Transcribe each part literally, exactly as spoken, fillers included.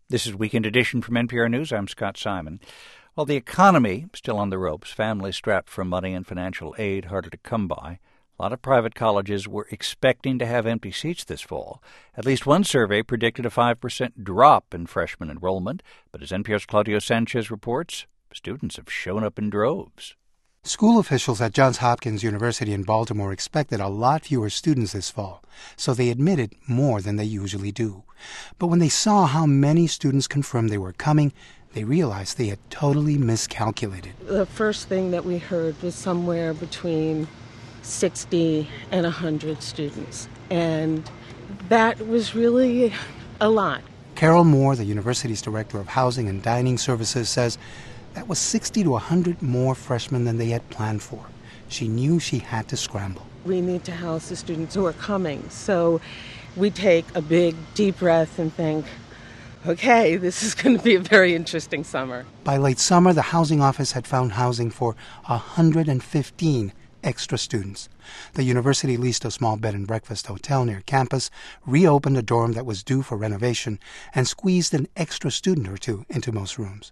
This is Weekend Edition from N P R News. I'm Scott Simon. While the economy still on the ropes, families strapped for money and financial aid harder to come by, a lot of private colleges were expecting to have empty seats this fall. At least one survey predicted a five percent drop in freshman enrollment. But as N P R's Claudio Sanchez reports, students have shown up in droves. School officials at Johns Hopkins University in Baltimore expected a lot fewer students this fall, so they admitted more than they usually do. But when they saw how many students confirmed they were coming, they realized they had totally miscalculated. The first thing that we heard was somewhere between sixty and one hundred students, and that was really a lot. Carol Moore, the university's director of housing and dining services, says that was sixty to one hundred more freshmen than they had planned for. She knew she had to scramble. We need to house the students who are coming, so we take a big, deep breath and think, okay, this is going to be a very interesting summer. By late summer, the housing office had found housing for one hundred fifteen extra students. The university leased a small bed and breakfast hotel near campus, reopened a dorm that was due for renovation, and squeezed an extra student or two into most rooms.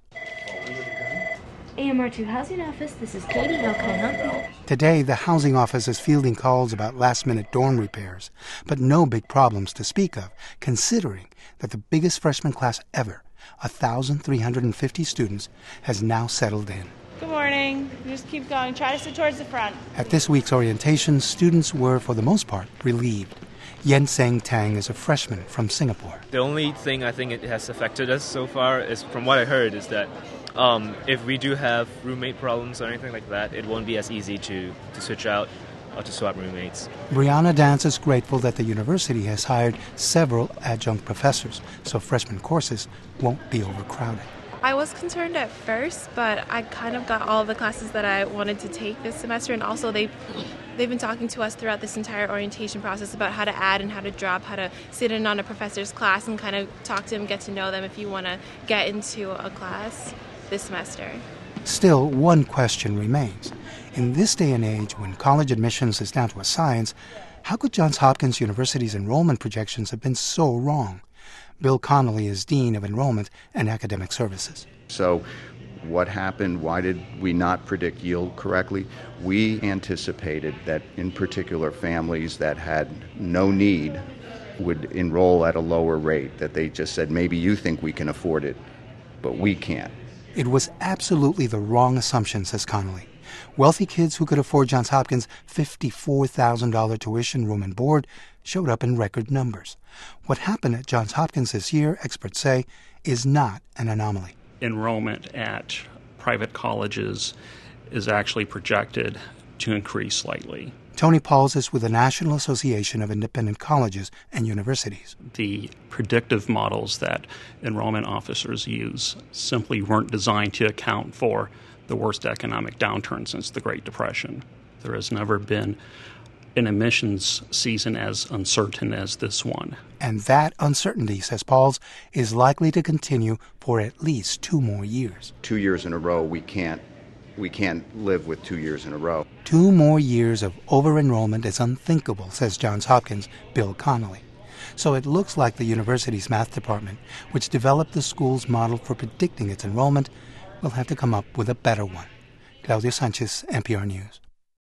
A M R two Housing Office, this is Katie. How can I help you? Today, the housing office is fielding calls about last-minute dorm repairs, but no big problems to speak of, considering that the biggest freshman class ever, one thousand three hundred fifty students, has now settled in. Good morning. Just keep going. Try to sit towards the front. At this week's orientation, students were, for the most part, relieved. Yen Seng Tang is a freshman from Singapore. The only thing I think it has affected us so far is, from what I heard, is that um, if we do have roommate problems or anything like that, it won't be as easy to, to switch out or to swap roommates. Brianna Dance is grateful that the university has hired several adjunct professors, so freshman courses won't be overcrowded. I was concerned at first, but I kind of got all the classes that I wanted to take this semester, and also they they've been talking to us throughout this entire orientation process about how to add and how to drop, how to sit in on a professor's class and kind of talk to them, get to know them if you want to get into a class this semester. Still, one question remains. In this day and age, when college admissions is down to a science, how could Johns Hopkins University's enrollment projections have been so wrong? Bill Connolly is Dean of Enrollment and Academic Services. So what happened? Why did we not predict yield correctly? We anticipated that, in particular, families that had no need would enroll at a lower rate, that they just said, maybe you think we can afford it, but we can't. It was absolutely the wrong assumption, says Connolly. Wealthy kids who could afford Johns Hopkins' fifty-four thousand dollars tuition, room, and board showed up in record numbers. What happened at Johns Hopkins this year, experts say, is not an anomaly. Enrollment at private colleges is actually projected to increase slightly. Tony Pauls is with the National Association of Independent Colleges and Universities. The predictive models that enrollment officers use simply weren't designed to account for the worst economic downturn since the Great Depression. There has never been an admissions season as uncertain as this one. And that uncertainty, says Pauls, is likely to continue for at least two more years. Two years in a row, we can't we can't live with two years in a row. Two more years of over-enrollment is unthinkable, says Johns Hopkins' Bill Connolly. So it looks like the university's math department, which developed the school's model for predicting its enrollment, will have to come up with a better one. Claudio Sanchez, N P R News.